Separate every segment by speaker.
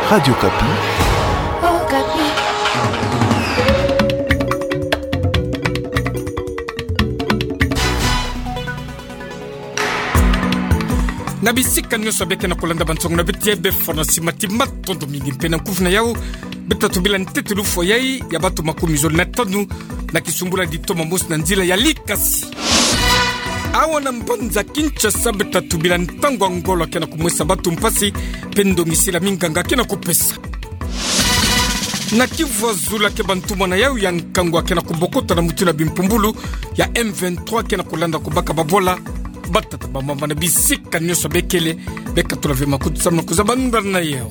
Speaker 1: Radio Kapi.
Speaker 2: Oh, Kapi.
Speaker 3: Na bisika nyoso beke na kolanda bansongo na beti be fornasi matimat tondo mingi pena kufna yao betatu bila ntetulu foyai ya batu makumizol na tanu na kisumbula di toma mos na nzila ya likasi. Awana mbanza Kinshasa betatu bila ntango Angola kena kumwesa batu mpasi pendo misila minganga kena kupesa. Na Kivu Zula ke bantuma na yao ya nkangwa kena kubokota na mutuna bimpumbulu ya M23 kena kulanda kubaka babola batata bamamba na bisika nyoso bekele beka tulave makutu sama kuzabanda na yao.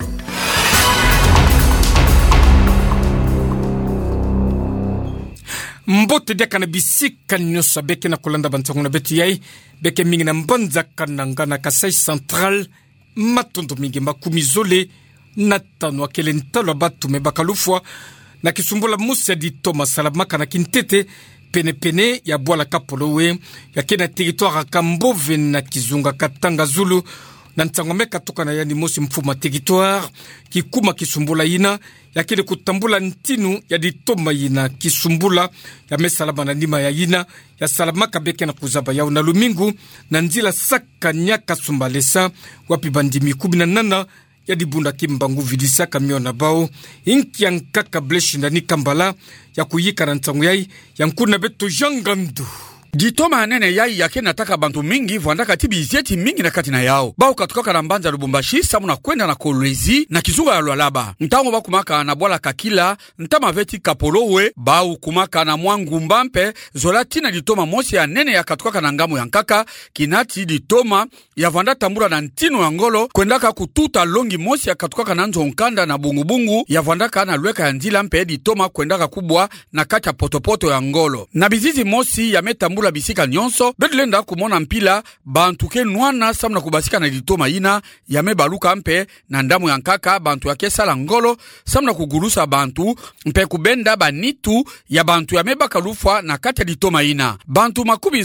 Speaker 3: Mbote deka na bisika nyoso beke na kulanda bantangu na beti yai beke mingi na mbanza kananga na Kasai Central matondo mingi makumizole na tanu akele ntalo batu mebakalufwa na kisumbula musia di Thomas Salamaka na Kintete pene ya Bwala Kapolowe ya kena territoire Kambove na Kizunga Katanga Zulu na ntangomeka toka na yani mosi mfuma territoire kikuma kisumbula ina ya kene kutambula ntinu ya di Toma ina kisumbula ya mesalama na nima ya ina ya Salamaka beke na kuzaba ya una lumingu na nzila saka nyaka sumbalesa wapi bandimi 18 ya dibunda kimbangu vidisa kamiona bao inki yankaka bleshi ndani kambala ya kuyika na ntangu yai yankuna beto jangandu.
Speaker 4: Ditoma anene yai yake nataka bantu mingi vuandaka tibi izieti mingi na katina yao. Bao katukoka na mbanza Lubumbashi samu na kwenda na Kolwezi na Kizuga ya Lualaba. Ntango ba kumaka na Bwala Kakila, ntama veti Kapolowe, bao kumaka na Mwangu Mbampe, zolati na ditoma mosi ya nene ya katukoka na ngamu yankaka, kinati ditoma ya vanda tambura na ntino ya ngolo, kwendaka kututa longi mosi ya katukoka na nzo nkanda na bungu ya vandaka na lweka ya nzila mpe ditoma kwendaka kubwa na kacha potopoto ya ngolo. Na bizizi mosi ya metambula bisika nyonso bedlenda kumona mpila bantu ke nwana samna kubasika na ditoma ina ya mebaluka mpe na ndamu ya nkaka bantu ya kesala ngolo samna kugulusa bantu mpe kubenda banitu ya bantu ya mebakalufwa na kati ya ditoma ina bantu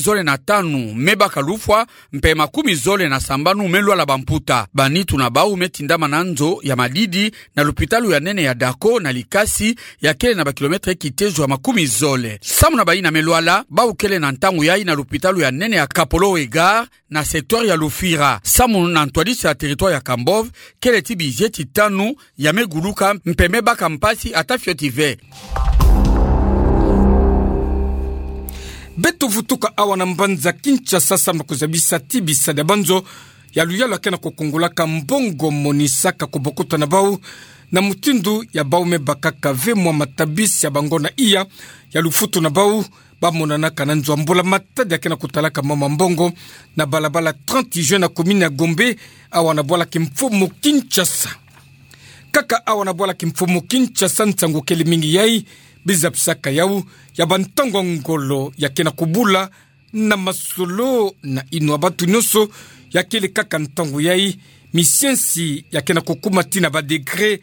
Speaker 4: 15 mebakalufwa mpe 10 melwa la bamputa banitu na bau metindama na nzo ya Madidi na lupitalu ya nene ya Dako na Likasi ya kele na bakilometre kitezo ya 10 samna baina melwala bau kele na ntangu yai na lupitalu ya nene ya Kapolowe Gare na sektor ya Lufira samu na ntwadisi ya territoire ya Kambove kele tibi jeti tanu ya meguluka mpeme baka mpasi atafiotive.
Speaker 3: Beto vutuka awana mbanza Kinshasa sama kuzabisa tibi sada banzo ya luyalo kena kukungulaka mbongo monisaka kubokota na bau na mutindu ya bau mebakaka vemwa matabisi ya bangona iya ya lufutu na bau bamona kananzo mbola matadi akena kutalaka mama mbongo na balabala 30 juin na komini ya Gombe awana Bwala kimfumu Kinshasa. Kaka awana Bwala kimfumu Kinshasa ntango kele mingi yai bizapsaka yau ya bantango ngolo ya kena kubula na masolo na ino abatu nyoso ya kele kaka ntango yai misiensi ya kena kukuma tina ba degré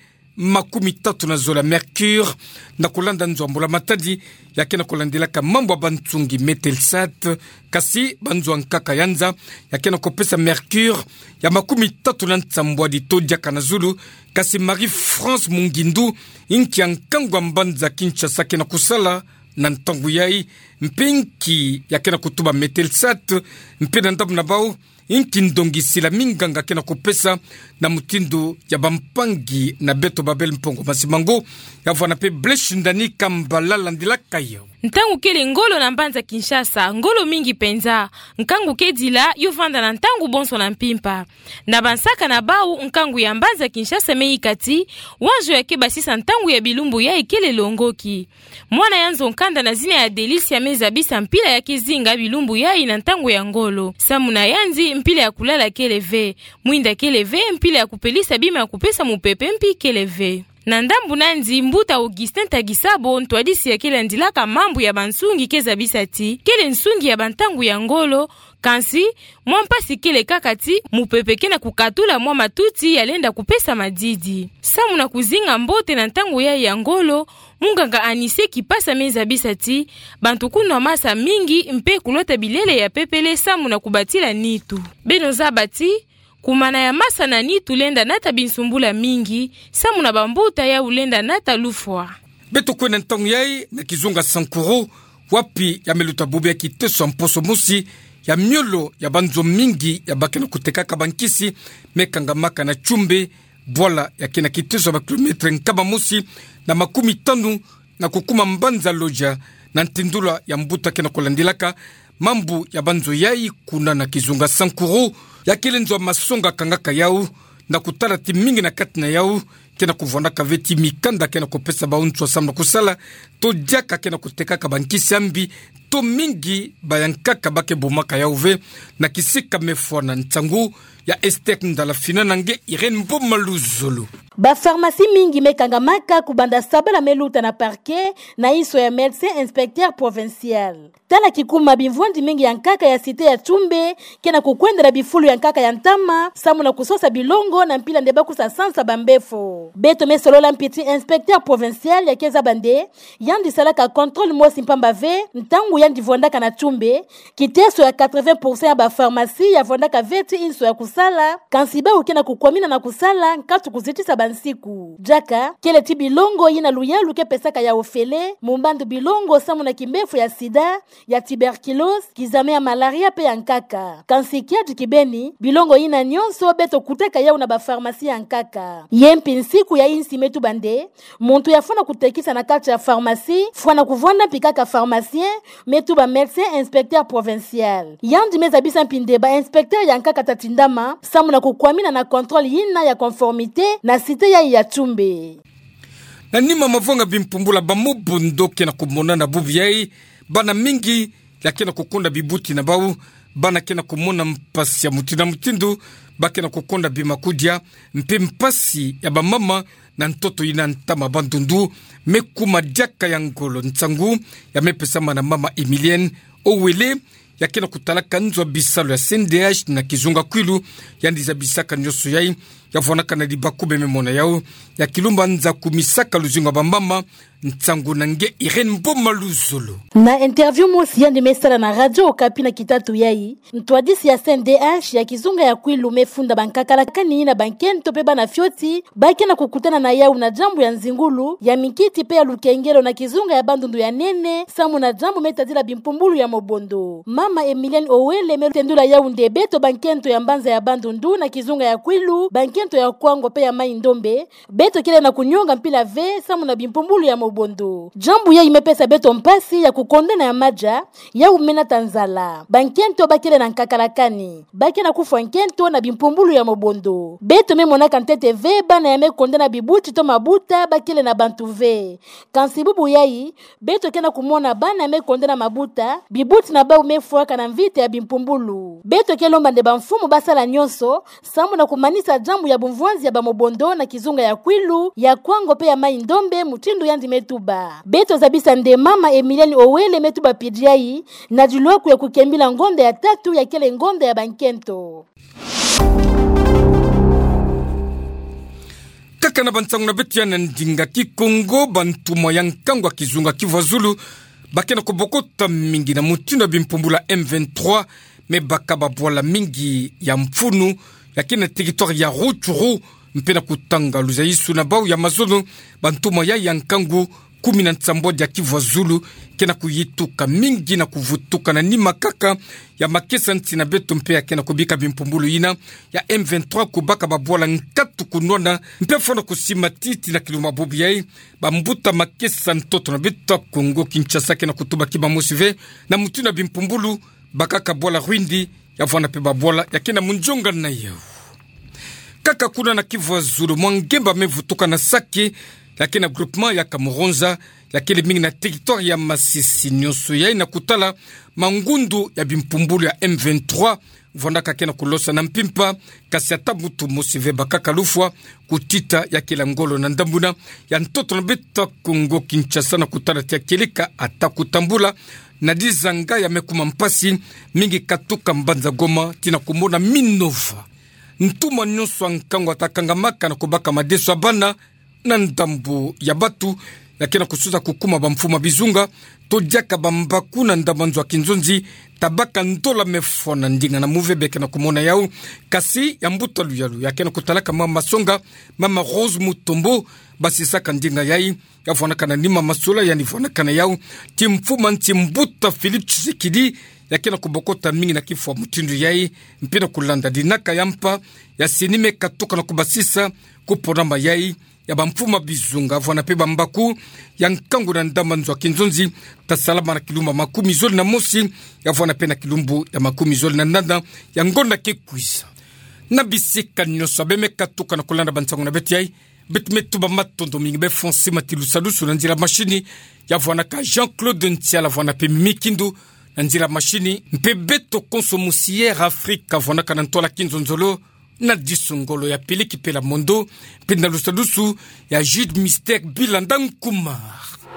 Speaker 3: 30 na zola Mercure na kulanda nzwambola matadi ya kena kulandelaka mambo bantungi Metelsat kasi banzwa nkaka yanza ya kena kopesa Mercure ya 30 na nsambwa di todia kana Zulu kasi Marie-France Mungindu inki yankangwa mbanza Kinshasa kena kusala na ntangu yai mpinki ya kena kutuba Metelsat mpena ndabu na bau inki ndongisila minganga kena kopesa na mutindo ya bampangi na beto babel mpongo masimango ya vwana pe bleshi ndani kambala landila kayo.
Speaker 5: Ntangu kele ngolo na mbanza Kinshasa, ngolo mingi penza, nkangu kedila yuvanda na ntangu bonso na mpimpa. Na bansaka na bau nkangu ya mbanza Kinshasa meikati, wanjo ya keba sisa ntangu ya bilumbu ya ikele longoki. Mwana yanzo nkanda na zina ya delisi ya mezabisa mpila ya kizinga bilumbu ya ina ntangu ya ngolo. Samuna yanzi mpila ya kulala keleve, mwinda keleve mpila ya kupelisa bima ya kupesa mupepe mpi keleve. Na ndambu nanzi mbuta Augustin Tagisabo ntwadisi ya kele ndilaka mambu ya bansungi keza bisati kele nsungi ya bantangu ya ngolo kansi mwampasi kele kakati mupepeke na kukatula mwa matuti yalenda kupesa madidi samu na kuzinga mbote na ntangu ya ngolo munganga anise kipasa meza bisati bantu kuna masa mingi mpe kulota bilele ya pepele samu na kubatila nitu beno zabati kumana ya masa nani tulenda nata binsumbula mingi samu na bambuta ya ulenda nata lufwa
Speaker 3: beto kwena ntangu yai na kizunga Sankuru wapi ya meluta bubu ya kiteso mposo musi ya miolo ya banzo mingi ya bakena kutekaka bankisi mekangamaka na chumbe bwala ya kena kiteso ba kilometre nkaba musi na 15 na kukuma mbanza loja na ntindula ya mbuta kena kulandilaka mambu ya banzo yai kuna na kizunga Sankuru ya kilenzo masonga kangaka yau na kutala timingi na katina yau kena kuvonda kaveti mikanda kena kopesa bauntu asamna kusala to diaka kena kutekaka bankisi ambi to mingi bayankaka bake bomaka yauve na kisika mefona ntsangu ya Estek ndala fina nange Irene Mbomaluzulu.
Speaker 1: Ba pharmacie mingi mekangamaka kubanda sabela meluta na parquet na iso ya médecin inspecteur provincial. Tala kikuma bimvuandi mingi ya nkaka ya site ya Chumbe kena kukwendela bifulu ya nkaka ya Ntama samu na kusosa bilongo na mpila ndeba kusa sansa bambefo. Beto mesolola mpiti inspecteur provincial ya keza bande yandi salaka contrôle mosi mpamba ve ntangu yandi vondaka na Chumbe kiteso ya 80% ya ba pharmacie ya vondaka veti inso ya kusala kansiba ukena kukwamina na kusala nkatu kuzitisa bansiku jaka kele ti bilongo yina luyalu ke pesaka ya ofele mumbandu bilongo samu na kimbefu ya sida ya tuberculose kizame ya malaria pe ya nkaka kansikia kibeni bilongo yina nyonso beto kuteka ya una ba pharmacie ya nkaka yempi nsiku ya insi metu bande muntu yafuna kutekisa na kati ya pharmacie fwana kuvonda pikaka pharmacien metu ba médecin inspecteur provincial yandi meza bisa mpinde ba inspecteur ya nkaka tatindama samu na kukwamina na contrôle yina ya conformité na site ya Chumbe.
Speaker 3: Na nima mavonga bimpumbula bamubundo kena kumona na bubu yai bana mingi lakena kukunda bibuti na bau bana kena kumona mpasi ya mutina mutindu bakena kukonda bimakudia mpe mpasi ya bamama na ntoto ina ntama bandundu mekuma diaka ya ngolo ntsangu ya mepesama na mama Emilienne Owele ya kena kutalaka nzwa bisalo ya CNDH na kizunga kwilu ya ndiza bisaka nyoso yai ya vonaka na libakube memona yao ya kilumba nza kumisaka luzinga bambama ntsangu nange Irene Mbomaluzulu.
Speaker 1: Na interview mosi yandi mesala na radio Okapi na kitatu yai ntwadisi ya CNDH ya kizunga ya kwilu mefunda bankakala kani na bankento pe bana fioti baki na kukutana na yao na jambu ya nzingulu ya mikiti pe ya lukengelo na kizunga ya bandundu ya nene samu na jambu metadila bimpumbulu ya mobondo mama Emilienne Owele metendula yao ndebeto bankento ya mbanza ya bandundu na kizunga ya kwilu bankento ya kwango pe ya mai ndombe beto kile na kunyonga mpila ve samu na bimpumbulu ya mobondo jambu ya imepesa beto mpasi ya kukondena ya maja ya umena tanzala bankento bakile na nkakalakani baki na kufa nkento na bimpumbulu ya mobondo beto memona kantete ve bana ya mekondena bibuti to mabuta bakile na bantu ve kansibubu yai beto kena kumona bana ya mekondena mabuta bibuti na ba umefuaka na mvite ya bimpumbulu beto kelomba nde bamfumu basala nyonso samu na kumanisa jambu ya bumvuanzi ya bamobondo na kizunga ya kwilu ya kwango pe ya mai ndombe mutindu yandi metuba beto zabisa nde mama Emilienne Owele metuba pidiai na juloku ya kukembila ngonde ya tatu ya kele ngonde ya bankento
Speaker 3: kaka na bantsangu na betia na ndinga Kikongo bantuma ya nkangwa kizunga Kivazulu bakena kubokota mingi na mutindu bimpumbula M23 me bakaba bwala mingi ya mfunu yakina territoire ya Rutshuru mpena kutanga luzaisu na bau ya mazono bantuma ya nkangu 17 ya Kivazulu kena kuyituka mingi na kuvutuka na nima kaka ya makesa ntina beto mpe ya kena kubika bimpumbulu ina ya M23 kubaka babwala nkatu kunwana mpe fona kusima titi na kiluma bubi yai bambuta makesa ntoto na beto Kongo Kinshasa kena kutuba kiba musive na mutuna bimpumbulu bakaka bwala rwindi ya vana pe babwala ya kena munjonga na yao kaka kuna na Kivazulu mwangemba mevutuka na Sake lakini groupement ya Kamuronza lakini mingi na territoire ya Masisi nyonso ya ina kutala mangundu ya bimpumbulu ya M23 vondaka kena kulosa na mpimpa kasi ata mutu musive bakaka lufwa kutita ya kila ngolo na ndambuna ya ntoto na beta Kongo Kinshasa na kutala tia keleka ata kutambula na dizanga ya mekuma mpasi mingi katuka mbanza Goma tina kumona Minova ntuma nyonso nkango atakangamaka na kubaka madeso abana na ndambu ya batu lakini kusuza kukuma bamfuma bizunga todiaka bambaku na ndamanzo kinzonzi tabaka ndola mefona ndinga na muvebeke na kumona yao kasi ya mbuta luyalu yakena kutalaka mama songa mama Rose Mutombo basi saka ndinga yai yafona kana nima masula yani fona kana yao timfuma ntimbuta Philippe Tshisekedi yakena kubokota mingi na kifwa mutindu yai mpina kulanda dinaka yampa ya sinime katoka na kubasisa kuponamba yai ya bamfuma bizunga avona pe bambaku ya nkangu na ndamanzo kinzonzi tasalama na kilumba makumi zoli na mosi avona pe na kilumbu ya makumi zoli na nanda ya ngonda kekwisa na bisika nyoso beme katoka na kulanda bansango na beti yai betmetu ba matondo mingi be fonse matilu salusu na nzira mashini yavona ka Jean-Claude Ntiala avona pe mikindu na nzira mashini mpe beto konsomusiere Afrika avona kana ntola kinzonzolo na disongolo ya peliki pela mondo penda lusadusu ya Jude Mystère Bilanda Nkumar.